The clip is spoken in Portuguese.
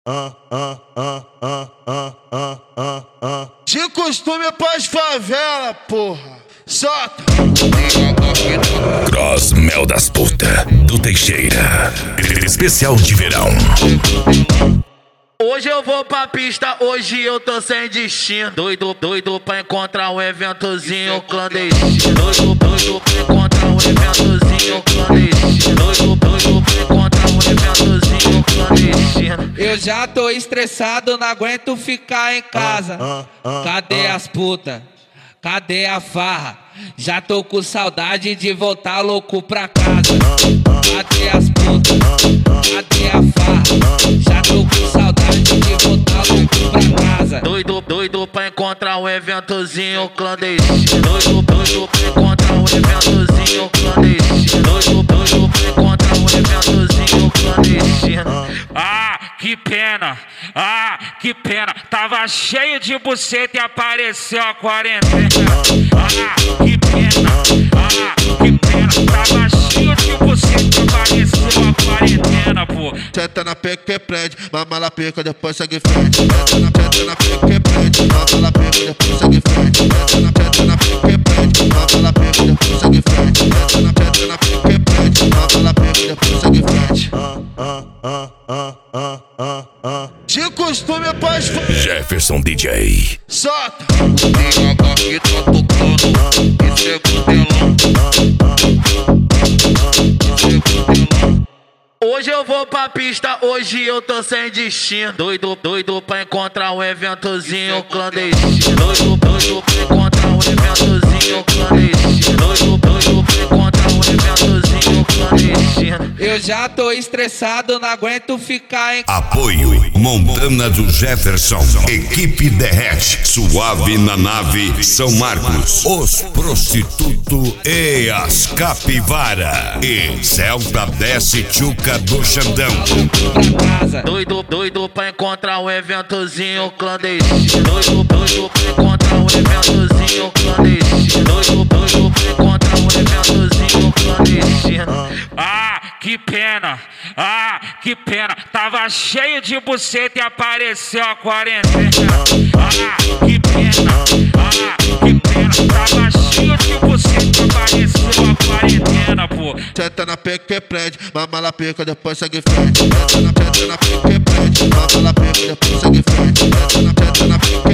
De costume pras favela, porra. Solta! Cross Mel das Puta do Teixeira. Especial de verão. Hoje eu vou pra pista, hoje eu tô sem destino. Doido pra encontrar um eventozinho clandestino. Doido pra encontrar um eventozinho clandestino. Doido pra encontrar um eventozinho clandestino. Eu já tô estressado, não aguento ficar em casa. Cadê as putas? Cadê a farra? Já tô com saudade de voltar louco pra casa. Cadê as putas? Cadê a farra? Já tô com saudade de voltar louco pra casa. Doido pra encontrar um eventozinho clandestino. Doido pra encontrar um eventozinho clandestino. Doido pra encontrar um eventozinho clandestino. Que pena, que pena. Tava cheio de buceta e apareceu a quarentena. Que pena, que pena. Tava cheio de buceta e apareceu a quarentena, pô. Senta na pica que prende, mama na pica, depois segue frente. Senta na pica que prende, mama na pica, depois segue frente. Senta na pica que prende, mama na pica, depois segue frente. Senta na pica que prende, mama na pica, depois segue frente. De costume pras favela. Jefferson DJ. Solta! Que tá tocando, isso é butelão. Hoje eu vou pra pista, hoje eu tô sem destino. Doido pra encontrar um eventozinho clandestino. Doido pra encontrar um eventozinho clandestino. Doido pra encontrar um eventozinho clandestino. Eu já tô estressado, não aguento ficar em casa. Apoio Montana do Jefferson. Equipe Derrete. Suave na nave São Marcos. Os Prostituto e as Capivara. E Celta desce Tchuca do Xandão. Doido pra encontrar um eventozinho clandestino. Doido pra encontrar um eventozinho clandestino. Doido pra encontrar um eventozinho clandestino. Que pena, que pena. Tava cheio de buceta e apareceu a quarentena. Que pena, que pena. Tava cheio de buceta e apareceu a quarentena, pô. Senta na pica que prende, mama na pica, depois segue frente. Senta na pica que prende, mama na pica, depois segue frente. Senta na pica